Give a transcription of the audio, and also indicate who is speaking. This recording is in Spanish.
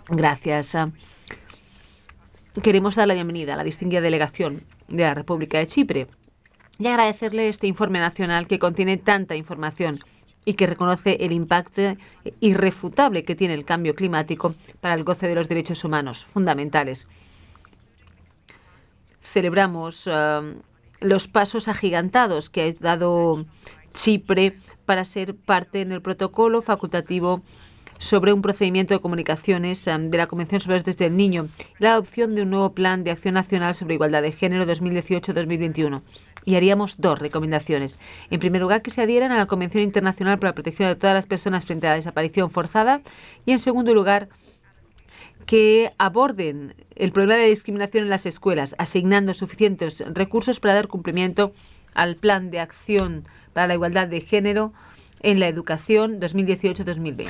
Speaker 1: Gracias. Queremos dar la bienvenida a la distinguida delegación de la República de Chipre y agradecerle este informe nacional que contiene tanta información y que reconoce el impacto irrefutable que tiene el cambio climático para el goce de los derechos humanos fundamentales. Celebramos los pasos agigantados que ha dado Chipre para ser parte en el protocolo facultativo sobre un procedimiento de comunicaciones de la Convención sobre los Derechos del Niño y la adopción de un nuevo Plan de Acción Nacional sobre Igualdad de Género 2018-2021. Y haríamos dos recomendaciones. En primer lugar, que se adhieran a la Convención Internacional para la Protección de todas las personas frente a la desaparición forzada. Y en segundo lugar, que aborden el problema de discriminación en las escuelas, asignando suficientes recursos para dar cumplimiento al Plan de Acción para la Igualdad de Género en la Educación 2018-2020.